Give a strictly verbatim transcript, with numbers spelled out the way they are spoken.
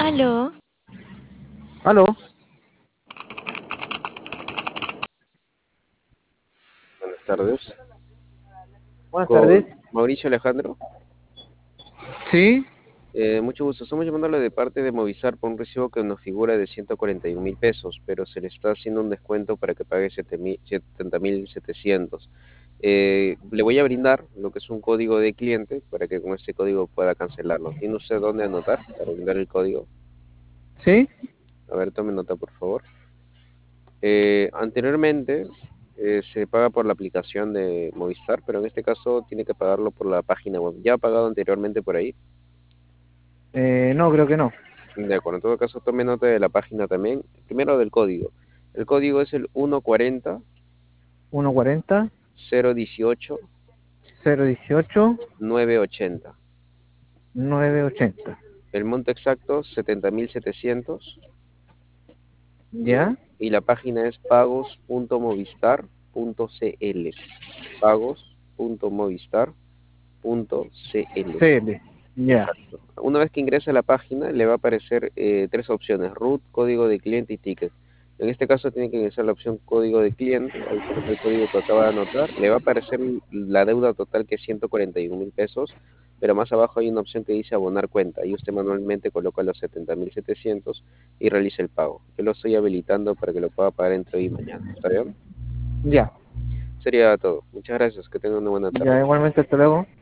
Aló, Aló, Buenas tardes. buenas Con tardes. Mauricio Alejandro. Sí, Eh, mucho gusto. Estamos llamándole de parte de Movistar por un recibo que nos figura de ciento cuarenta y un mil pesos, pero se le está haciendo un descuento para que pague setenta mil setecientos. Eh, le voy a brindar lo que es un código de cliente para que con este código pueda cancelarlo. ¿Tiene usted dónde anotar para brindar el código? sí. A ver, tome nota, por favor. Eh, anteriormente eh, se paga por la aplicación de Movistar, pero en este caso tiene que pagarlo por la página web. ¿Ya ha pagado anteriormente por ahí? Eh, no, creo que no. De acuerdo, en todo caso tome nota de la página también. Primero del código. El código es el uno cuarenta Uno cuarenta cero dieciocho cero dieciocho nueve ochenta. nueve ochenta. El monto exacto setenta mil setecientos. ¿Ya? ¿Ya? Y la página es pagos punto movistar punto cl. pagos punto movistar punto cl. C L. Ya. Exacto. Una vez que ingrese a la página, le va a aparecer eh, tres opciones: root, código de cliente y ticket. En este caso tiene que ingresar la opción código de cliente, ahí coloca el código que acaba de anotar, le va a aparecer la deuda total que es ciento cuarenta y un mil pesos, pero más abajo hay una opción que dice abonar cuenta, y usted manualmente coloca los setenta mil setecientos y realiza el pago. Yo lo estoy habilitando para que lo pueda pagar entre hoy y mañana. ¿Está bien? Ya. Sería todo. Muchas gracias, que tengan una buena tarde. Ya, igualmente, hasta luego.